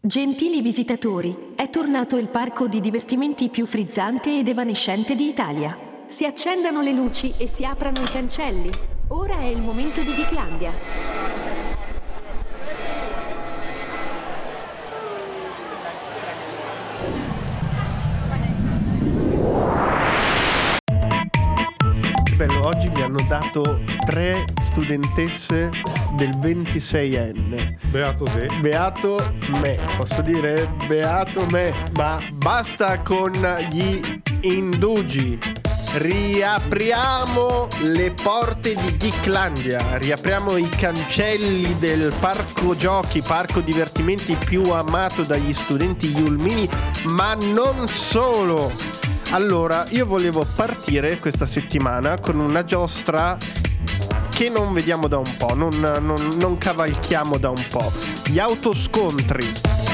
Gentili visitatori, è tornato il parco di divertimenti più frizzante ed evanescente d'Italia. Si accendano le luci e si aprano i cancelli. Ora è il momento di Geeklandia. Bello, oggi mi hanno dato 3 studentesse del 26enne. Beato te. Beato me, posso dire beato me. Ma basta con gli indugi. Riapriamo le porte di Geeklandia, riapriamo i cancelli del parco giochi, parco divertimenti più amato dagli studenti iulmini, ma non solo. Allora, io volevo partire questa settimana con una giostra che non vediamo da un po', non cavalchiamo da un po'. Gli autoscontri.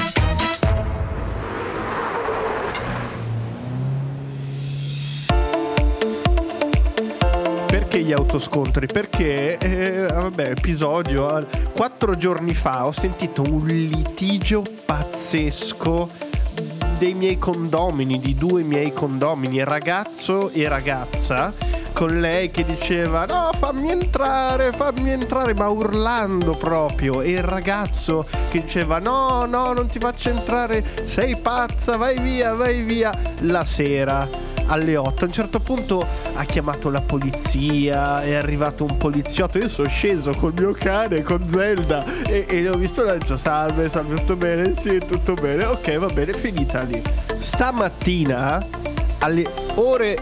Perché gli autoscontri? Perché, episodio, 4 giorni fa ho sentito un litigio pazzesco dei miei condomini, di 2 miei condomini, ragazzo e ragazza, con lei che diceva no, fammi entrare, ma urlando proprio, e il ragazzo che diceva no, non ti faccio entrare, sei pazza, vai via. La sera alle 8 a un certo punto ha chiamato la polizia, è arrivato un poliziotto, io sono sceso col mio cane, con Zelda, e ho visto, ho detto salve, tutto bene? Sì, tutto bene, ok, va bene, finita lì. Stamattina alle ore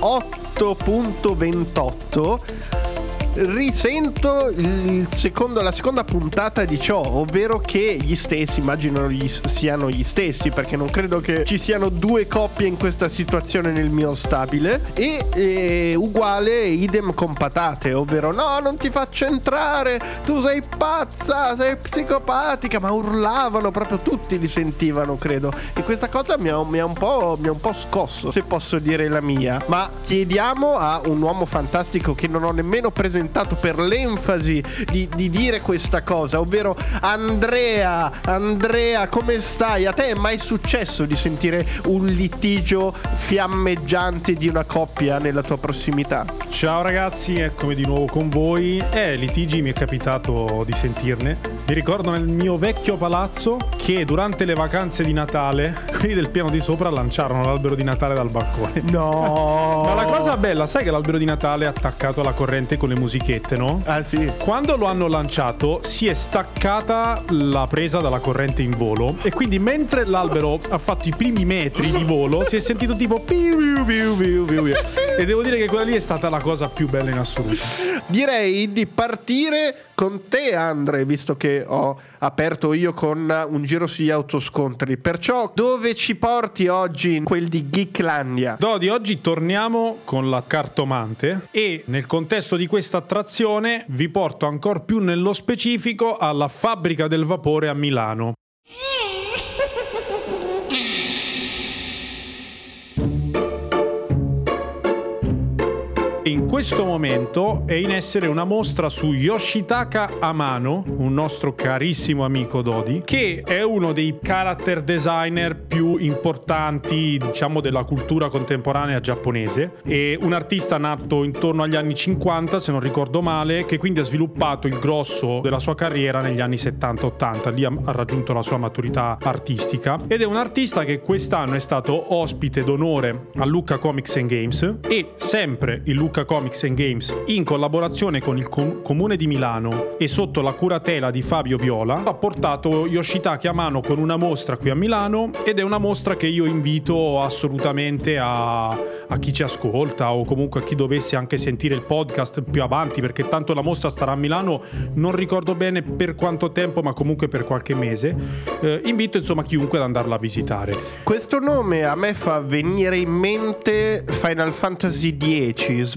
8.28 risento la seconda puntata di ciò, ovvero che gli stessi, immagino siano gli stessi, perché non credo che ci siano 2 coppie in questa situazione nel mio stabile, e uguale idem con patate, ovvero no, non ti faccio entrare, tu sei pazza, sei psicopatica, ma urlavano proprio, tutti li sentivano, credo, e questa cosa mi ha un po' scosso, se posso dire la mia. Ma chiediamo a un uomo fantastico che non ho nemmeno presentato per l'enfasi di dire questa cosa, ovvero Andrea, come stai? A te è mai successo di sentire un litigio fiammeggiante di una coppia nella tua prossimità? Ciao ragazzi, eccomi di nuovo con voi. Litigi mi è capitato di sentirne. Mi ricordo nel mio vecchio palazzo che durante le vacanze di Natale quelli del piano di sopra lanciarono l'albero di Natale dal balcone. No! Ma la cosa bella, sai che l'albero di Natale è attaccato alla corrente con le musichette, no? Ah sì. Quando lo hanno lanciato si è staccata la presa dalla corrente in volo, e quindi mentre l'albero ha fatto i primi metri di volo si è sentito tipo piu, e devo dire che quella lì è stata la cosa più bella in assoluto. Direi di partire con te, Andre, visto che ho aperto io con un giro sugli autoscontri. Perciò dove ci porti oggi in quel di Geeklandia? Di oggi torniamo con la cartomante, e nel contesto di questa attrazione vi porto ancora più nello specifico alla Fabbrica del Vapore a Milano. In questo momento è in essere una mostra su Yoshitaka Amano, un nostro carissimo amico Dodi, che è uno dei character designer più importanti, diciamo, della cultura contemporanea giapponese, e un artista nato intorno agli anni 50, se non ricordo male, che quindi ha sviluppato il grosso della sua carriera negli anni 70-80, lì ha raggiunto la sua maturità artistica, ed è un artista che quest'anno è stato ospite d'onore al Lucca Comics and Games, e sempre il Lucca Comics and Games, in collaborazione con il Comune di Milano e sotto la curatela di Fabio Viola, ha portato Yoshitaka Amano con una mostra qui a Milano, ed è una mostra che io invito assolutamente a chi ci ascolta, o comunque a chi dovesse anche sentire il podcast più avanti, perché tanto la mostra starà a Milano, non ricordo bene per quanto tempo, ma comunque per qualche mese. Invito insomma chiunque ad andarla a visitare. Questo nome a me fa venire in mente Final Fantasy X,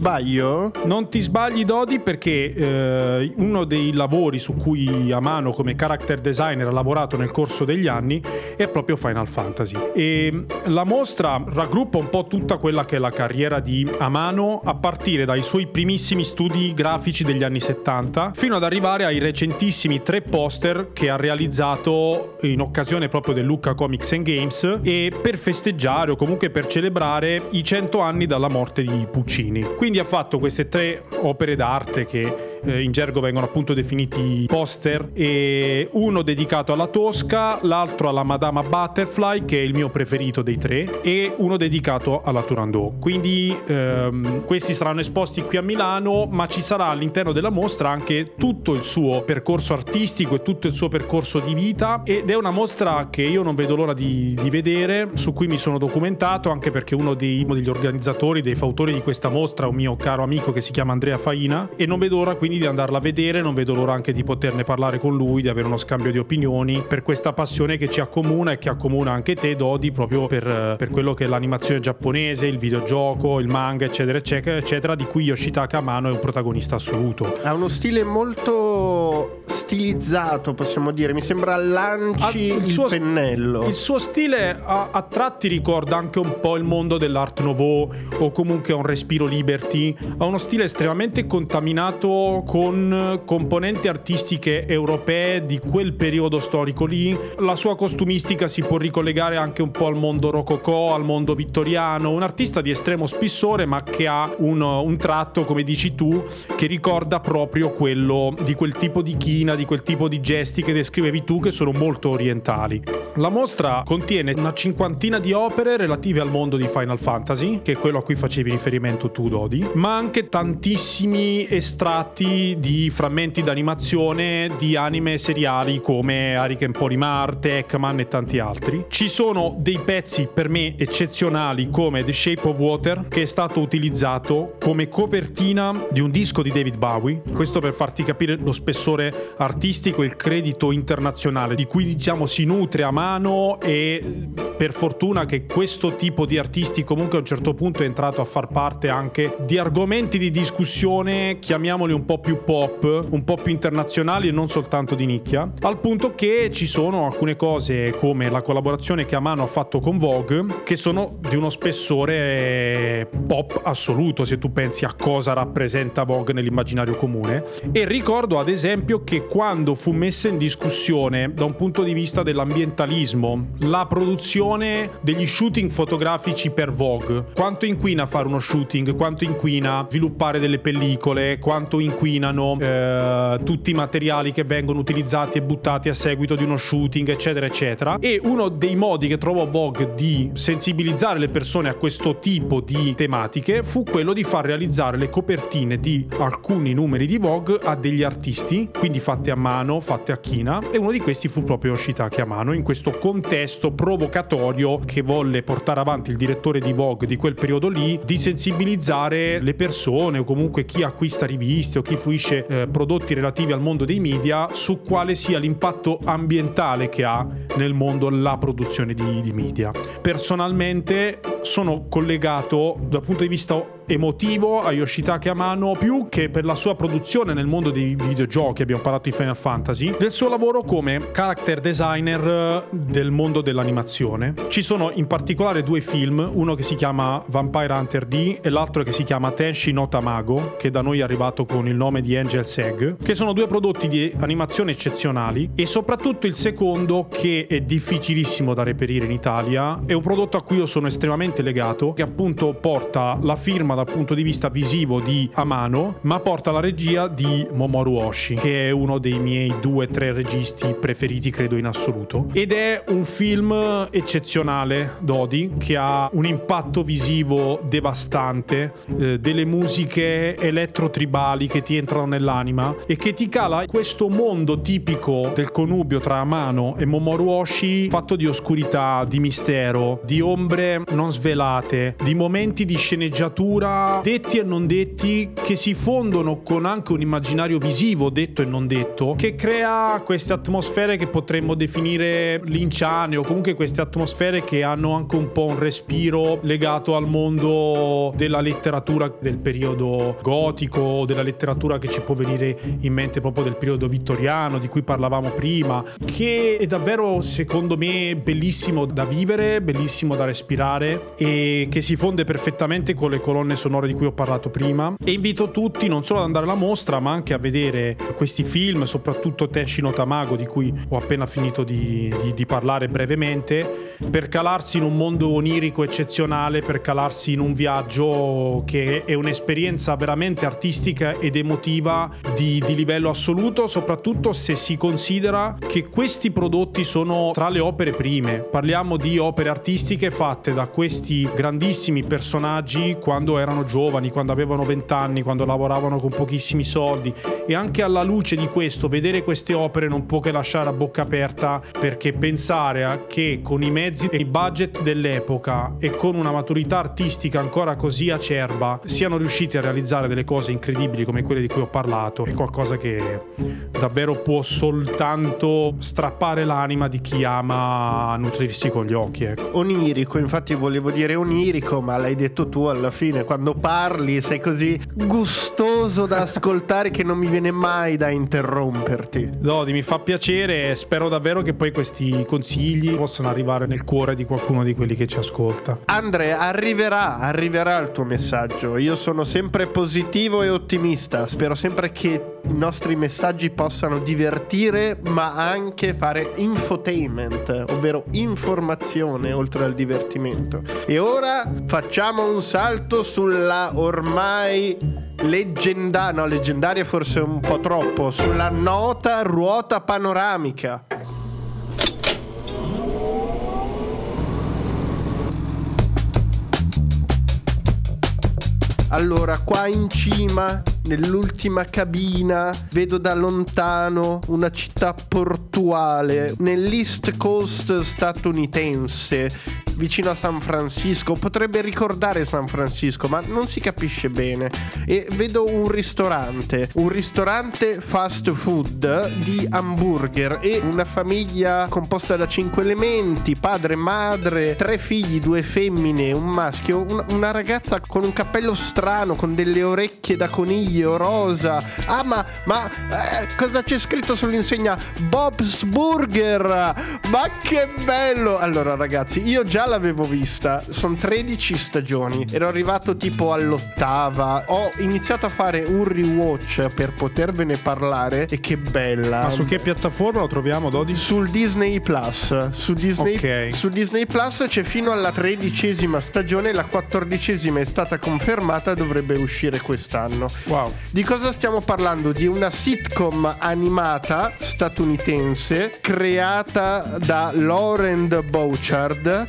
sbaglio? Non ti sbagli, Dodi, perché uno dei lavori su cui Amano come character designer ha lavorato nel corso degli anni è proprio Final Fantasy, e la mostra raggruppa un po' tutta quella che è la carriera di Amano a partire dai suoi primissimi studi grafici degli anni 70 fino ad arrivare ai recentissimi 3 poster che ha realizzato in occasione proprio del Lucca Comics and Games e per festeggiare o comunque per celebrare i 100 anni dalla morte di Puccini. Quindi ha fatto queste 3 opere d'arte che in gergo vengono appunto definiti poster, e uno dedicato alla Tosca, l'altro alla Madama Butterfly, che è il mio preferito dei 3, e uno dedicato alla Turandot. Quindi questi saranno esposti qui a Milano, ma ci sarà all'interno della mostra anche tutto il suo percorso artistico e tutto il suo percorso di vita, ed è una mostra che io non vedo l'ora di vedere, su cui mi sono documentato, anche perché uno degli organizzatori, dei fautori di questa mostra è un mio caro amico che si chiama Andrea Faina, e non vedo l'ora quindi di andarla a vedere, non vedo l'ora anche di poterne parlare con lui, di avere uno scambio di opinioni per questa passione che ci accomuna e che accomuna anche te, Dodi, proprio per quello che è l'animazione giapponese, il videogioco, il manga, eccetera eccetera eccetera, di cui Yoshitaka Amano è un protagonista assoluto. Ha uno stile molto stilizzato, possiamo dire, mi sembra lanci il pennello. Il suo stile a tratti ricorda anche un po' il mondo dell'Art Nouveau o comunque un respiro liberty. Ha uno stile estremamente contaminato con componenti artistiche europee di quel periodo storico lì. La sua costumistica si può ricollegare anche un po' al mondo rococò, al mondo vittoriano. Un artista di estremo spessore, ma che ha un tratto, come dici tu, che ricorda proprio quello di quel tipo di china, di quel tipo di gesti che descrivevi tu, che sono molto orientali. La mostra contiene una 50ina di opere relative al mondo di Final Fantasy, che è quello a cui facevi riferimento tu, Dodi, ma anche tantissimi estratti di frammenti d'animazione di anime seriali come Ariken Polimar, Tekman e tanti altri. Ci sono dei pezzi per me eccezionali come The Shape of Water, che è stato utilizzato come copertina di un disco di David Bowie. Questo per farti capire lo spessore artistico e il credito internazionale di cui, diciamo, si nutre Amano, e per fortuna che questo tipo di artisti comunque a un certo punto è entrato a far parte anche di argomenti di discussione, chiamiamoli un po' più pop, un po' più internazionali e non soltanto di nicchia, al punto che ci sono alcune cose come la collaborazione che Amano ha fatto con Vogue che sono di uno spessore pop assoluto, se tu pensi a cosa rappresenta Vogue nell'immaginario comune. E ricordo ad esempio che quando fu messa in discussione da un punto di vista dell'ambientalismo la produzione degli shooting fotografici per Vogue, quanto inquina fare uno shooting, quanto inquina sviluppare delle pellicole, quanto inquinano tutti i materiali che vengono utilizzati e buttati a seguito di uno shooting, eccetera eccetera, e uno dei modi che trovò Vogue di sensibilizzare le persone a questo tipo di tematiche fu quello di far realizzare le copertine di alcuni numeri di Vogue a degli artisti, quindi fatte a mano, fatte a china, e uno di questi fu proprio Yoshitaka Amano, in questo contesto provocatorio che volle portare avanti il direttore di Vogue di quel periodo lì, di sensibilizzare le persone o comunque chi acquista riviste o chi fruisce prodotti relativi al mondo dei media su quale sia l'impatto ambientale che ha nel mondo la produzione di media. Personalmente sono collegato dal punto di vista emotivo a Yoshitaka Amano più che per la sua produzione nel mondo dei videogiochi, abbiamo parlato di Final Fantasy, del suo lavoro come character designer del mondo dell'animazione. Ci sono in particolare 2 film, uno che si chiama Vampire Hunter D e l'altro che si chiama Tenshi no Tamago, che da noi è arrivato con il nome di Angel's Egg, che sono 2 prodotti di animazione eccezionali, e soprattutto il secondo, che è difficilissimo da reperire in Italia, è un prodotto a cui io sono estremamente legato, che appunto porta la firma dal punto di vista visivo di Amano, ma porta la regia di Mamoru Oshii, che è uno dei miei 2-3 registi preferiti credo in assoluto, ed è un film eccezionale, Dodi, che ha un impatto visivo devastante, delle musiche elettrotribali che ti entrano nell'anima e che ti cala questo mondo tipico del connubio tra Amano e Mamoru Oshii, fatto di oscurità, di mistero, di ombre non svelate, di momenti di sceneggiatura letteratura, detti e non detti, che si fondono con anche un immaginario visivo, detto e non detto, che crea queste atmosfere che potremmo definire linciane, o comunque queste atmosfere che hanno anche un po' un respiro legato al mondo della letteratura del periodo gotico, o della letteratura che ci può venire in mente proprio del periodo vittoriano di cui parlavamo prima, che è davvero, secondo me, bellissimo da vivere, bellissimo da respirare, e che si fonde perfettamente con le colonne sonore di cui ho parlato prima. E invito tutti non solo ad andare alla mostra, ma anche a vedere questi film, soprattutto Tenshi no Tamago, di cui ho appena finito di parlare brevemente, per calarsi in un mondo onirico eccezionale, per calarsi in un viaggio che è un'esperienza veramente artistica ed emotiva di livello assoluto, soprattutto se si considera che questi prodotti sono tra le opere prime. Parliamo di opere artistiche fatte da questi grandissimi personaggi quando erano giovani, quando avevano 20 anni, quando lavoravano con pochissimi soldi, e anche alla luce di questo vedere queste opere non può che lasciare a bocca aperta, perché pensare a che con i mezzi e i budget dell'epoca e con una maturità artistica ancora così acerba siano riusciti a realizzare delle cose incredibili come quelle di cui ho parlato è qualcosa che davvero può soltanto strappare l'anima di chi ama nutrirsi con gli occhi, ecco. Onirico, infatti volevo dire onirico, ma l'hai detto tu alla fine. Quando parli sei così gustoso da ascoltare che non mi viene mai da interromperti. Dodi, mi fa piacere, spero davvero che poi questi consigli possano arrivare nel cuore di qualcuno di quelli che ci ascolta. Andre, arriverà il tuo messaggio. Io sono sempre positivo e ottimista. Spero sempre che i nostri messaggi possano divertire, ma anche fare infotainment, ovvero informazione oltre al divertimento. E ora facciamo un salto sulla ormai leggendaria forse un po' troppo, sulla nota ruota panoramica. Allora, qua in cima, nell'ultima cabina, vedo da lontano una città portuale nell'East Coast statunitense, vicino a San Francisco. Potrebbe ricordare San Francisco, ma non si capisce bene. E vedo un ristorante fast food di hamburger, e una famiglia composta da 5 elementi: padre, madre, 3 figli, 2 femmine, un maschio, una ragazza con un cappello strano, con delle orecchie da coniglio rosa. Ah, ma cosa c'è scritto sull'insegna? Bob's Burger. Ma che bello! Allora ragazzi, io già l'avevo vista, sono 13 stagioni, ero arrivato tipo all'8ª, ho iniziato a fare un rewatch per potervene parlare, e che bella. Ma su che piattaforma lo troviamo, Dodi? Sul Disney Plus. Su Disney Plus c'è fino alla 13ª stagione, la 14ª è stata confermata, dovrebbe uscire quest'anno. Wow. Di cosa stiamo parlando? Di una sitcom animata statunitense creata da Lauren Bouchard,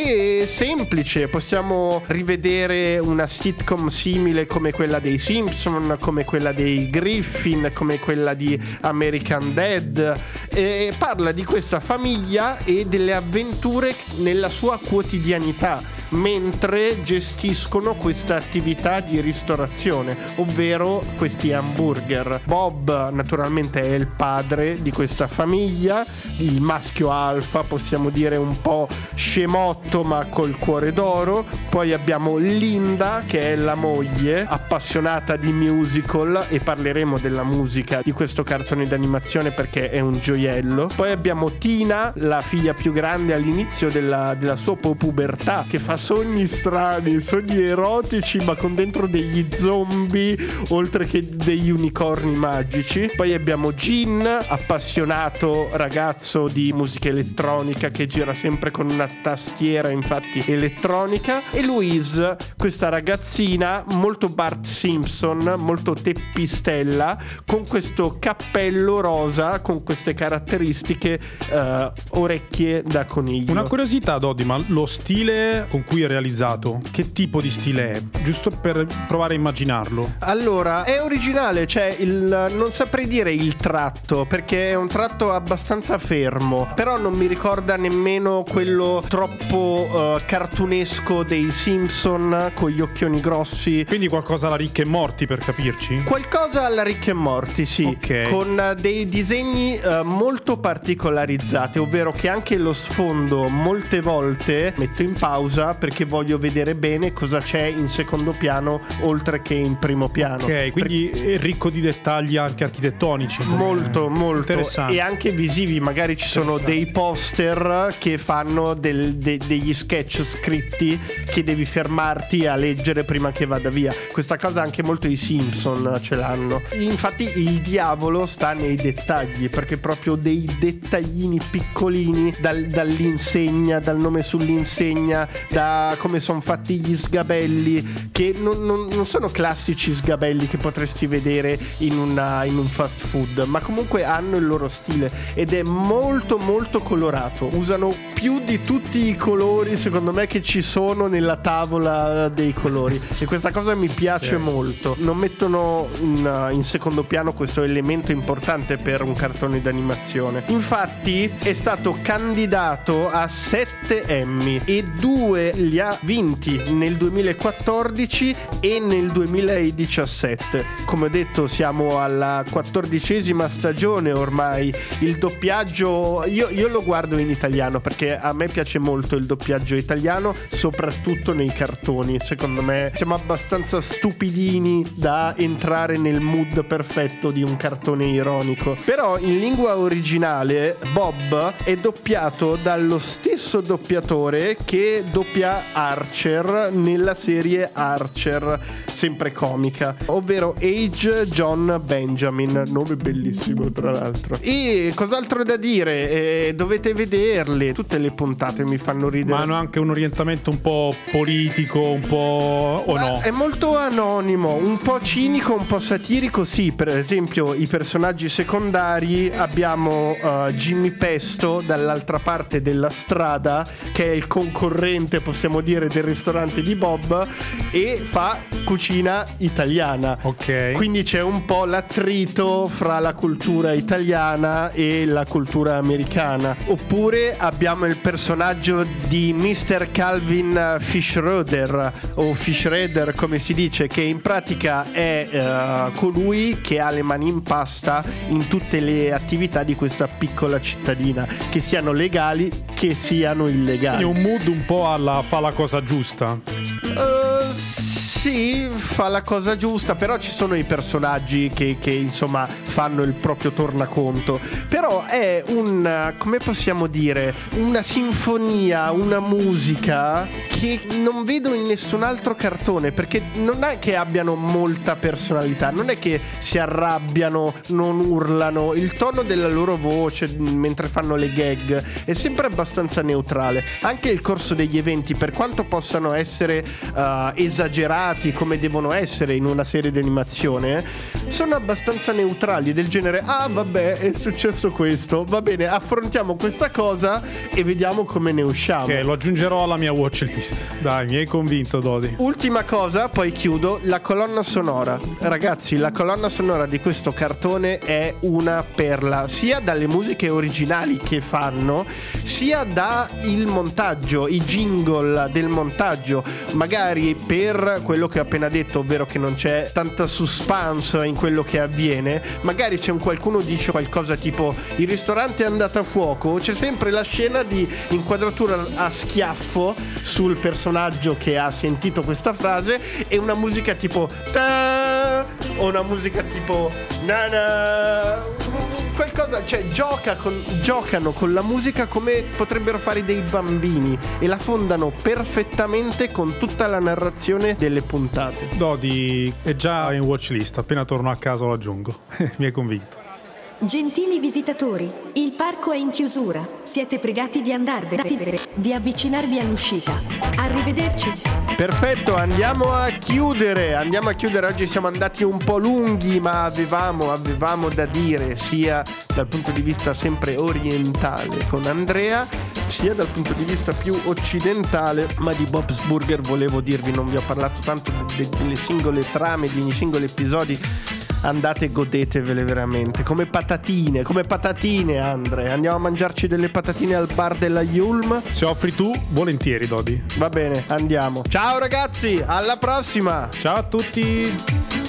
e semplice. Possiamo rivedere una sitcom simile come quella dei Simpson, come quella dei Griffin, come quella di American Dad, e parla di questa famiglia e delle avventure nella sua quotidianità mentre gestiscono questa attività di ristorazione, ovvero questi hamburger. Bob naturalmente è il padre di questa famiglia, il maschio alfa, possiamo dire un po' scemotto ma col cuore d'oro. Poi abbiamo Linda, che è la moglie, appassionata di musical, e parleremo della musica di questo cartone d'animazione perché è un gioiello. Poi abbiamo Tina, la figlia più grande all'inizio della sua pubertà, che fa sogni strani, sogni erotici ma con dentro degli zombie oltre che degli unicorni magici. Poi abbiamo Gin, appassionato ragazzo di musica elettronica che gira sempre con una tastiera infatti elettronica, e Louise, questa ragazzina molto Bart Simpson, molto teppistella, con questo cappello rosa con queste caratteristiche orecchie da coniglio. Una curiosità, Dodi, ma lo stile con cui è realizzato, che tipo di stile è? Giusto per provare a immaginarlo. Allora, è originale, cioè non saprei dire il tratto, perché è un tratto abbastanza fermo, però non mi ricorda nemmeno quello troppo troppo cartunesco dei Simpson con gli occhioni grossi. Quindi qualcosa alla Rick e Morty, per capirci? Qualcosa alla Rick e Morty, sì. Ok. Con dei disegni molto particolarizzati, ovvero che anche lo sfondo molte volte metto in pausa perché voglio vedere bene cosa c'è in secondo piano oltre che in primo piano. Ok, quindi è ricco di dettagli anche architettonici. Molto interessante. e anche visivi. Magari ci sono dei poster che fanno degli sketch scritti che devi fermarti a leggere prima che vada via. Questa cosa anche molto i Simpson ce l'hanno. Infatti il diavolo sta nei dettagli, perché proprio dei dettaglini piccolini dall'insegna, dal nome sull'insegna, da come sono fatti gli sgabelli, che non sono classici sgabelli che potresti vedere in un fast food, ma comunque hanno il loro stile ed è molto molto colorato. Usano più di tutti i colori secondo me che ci sono nella tavola dei colori, e questa cosa mi piace molto. Non mettono in secondo piano questo elemento importante per un cartone d'animazione. Infatti è stato candidato a 7 Emmy e 2 li ha vinti nel 2014 e nel 2017. Come ho detto, siamo alla 14ª stagione ormai. Il doppiaggio io lo guardo in italiano perché a me piace molto il doppiaggio italiano, soprattutto nei cartoni. Secondo me siamo abbastanza stupidini da entrare nel mood perfetto di un cartone ironico. Però in lingua originale Bob è doppiato dallo stesso doppiatore che doppia Archer nella serie Archer, sempre comica, ovvero H. John Benjamin, nome bellissimo tra l'altro. E cos'altro da dire? Dovete vederle, tutte le puntate mi fanno ridere. Ma hanno anche un orientamento un po' politico, un po'... o no? È molto anonimo, un po' cinico, un po' satirico, sì. Per esempio i personaggi secondari, abbiamo Jimmy Pesto dall'altra parte della strada, che è il concorrente, possiamo dire, del ristorante di Bob, e fa cucina italiana. Ok. Quindi c'è un po' l'attrito fra la cultura italiana e la cultura americana. Oppure abbiamo il personaggio di Mr. Calvin Fischroeder, o Fischroeder come si dice, che in pratica è colui che ha le mani in pasta in tutte le attività di questa piccola cittadina, che siano legali che siano illegali. Quindi un mood un po' alla fa la cosa giusta. Sì, fa la cosa giusta, però ci sono i personaggi che insomma fanno il proprio tornaconto. Però è come possiamo dire, una sinfonia, una musica che non vedo in nessun altro cartone, perché non è che abbiano molta personalità, non è che si arrabbiano, non urlano, il tono della loro voce mentre fanno le gag è sempre abbastanza neutrale. Anche il corso degli eventi, per quanto possano essere esagerati come devono essere in una serie di animazione, sono abbastanza neutrali, del genere: ah vabbè, è successo questo, va bene, affrontiamo questa cosa e vediamo come ne usciamo. Ok, lo aggiungerò alla mia watchlist. Dai, mi hai convinto, Dodi. Ultima cosa, poi chiudo: la colonna sonora. Ragazzi, la colonna sonora di questo cartone è una perla, sia dalle musiche originali che fanno, sia da il montaggio, i jingle del montaggio. Magari per quello che ho appena detto, ovvero che non c'è tanta suspense in quello che avviene, magari se qualcuno dice qualcosa tipo il ristorante è andato a fuoco, c'è sempre la scena di inquadratura a schiaffo sul personaggio che ha sentito questa frase e una musica tipo ta, o una musica tipo na, qualcosa, cioè giocano con la musica come potrebbero fare dei bambini e la fondano perfettamente con tutta la narrazione delle puntate. Dodi è già in watchlist, appena torno a casa lo aggiungo. Mi hai convinto. Gentili visitatori, il parco è in chiusura. Siete pregati di andarvene, di avvicinarvi all'uscita. Arrivederci. Perfetto, andiamo a chiudere. Oggi siamo andati un po' lunghi, ma avevamo da dire, sia dal punto di vista sempre orientale con Andrea, sia dal punto di vista più occidentale. Ma di Bob's Burger volevo dirvi, non vi ho parlato tanto delle singole trame, degli singoli episodi, andate e godetevele veramente. Come patatine, Andre. Andiamo a mangiarci delle patatine al bar della Yulm. Se offri tu, volentieri, Dodi. Va bene, andiamo. Ciao ragazzi, alla prossima. Ciao a tutti.